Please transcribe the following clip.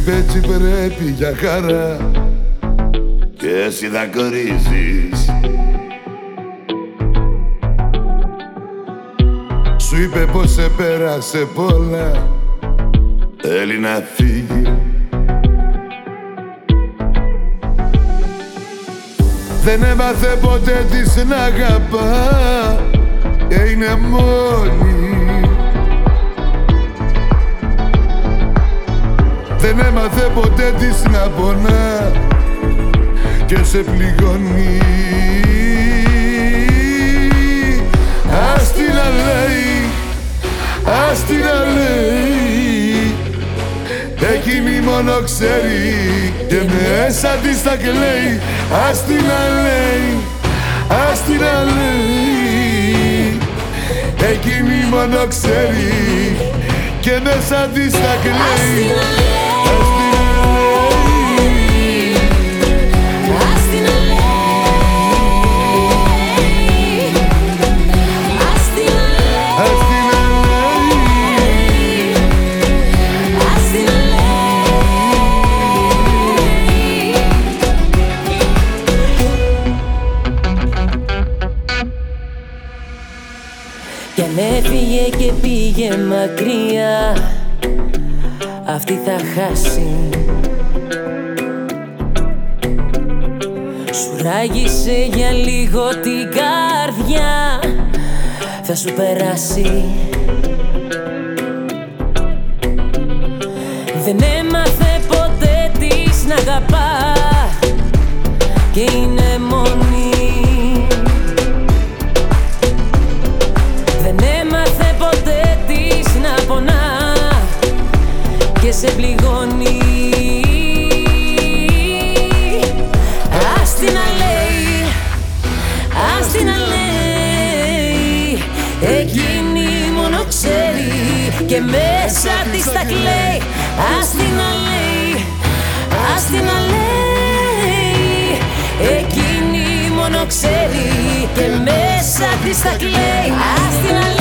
είπε έτσι πρέπει για χαρά και εσύ θα κορίζεις. Σου είπε πως σε πέρασε πολλά, θέλει να φύγει. Δεν έμαθε ποτέ της να αγαπά και είναι μόνη. Δεν έμαθε ποτέ της να πονά και σε πληγώνει. Ας την να λέει, ας την να λέει, εκείνη μόνο ξέρει και μέσα της τα κλαίει. Ας την να λέει, ας την να λέει, εκείνη μόνο ξέρει και μέσα της τα κλαίει. Κι αν έφυγε και πήγε μακριά, αυτή θα χάσει. Σου ράγισε για λίγο την καρδιά, θα σου περάσει. Δεν έμαθε ποτέ της να αγαπά και είναι μόνη. Και σε πληγώνει. Ας την να λέει, ας την να λέει, εκείνη μόνο ξέρει και μέσα της τα κλαίει. Ας την να λέει, ας την να λέει, εκείνη μόνο ξέρει και μέσα της τα κλαίει. Ας την να λέει.